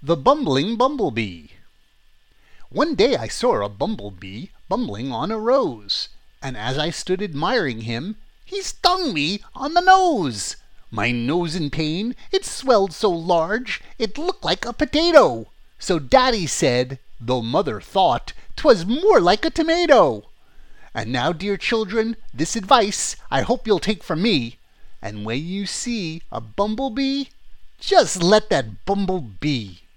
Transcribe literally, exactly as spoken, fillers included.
The Bumbling Bumblebee. One day I saw a bumblebee bumbling on a rose, and as I stood admiring him, he stung me on the nose. My nose in pain, it swelled so large, it looked like a potato. So Daddy said, though Mother thought 'twas more like a tomato. And now, dear children, this advice I hope you'll take from me, and when you see a bumblebee, just let that bumble be.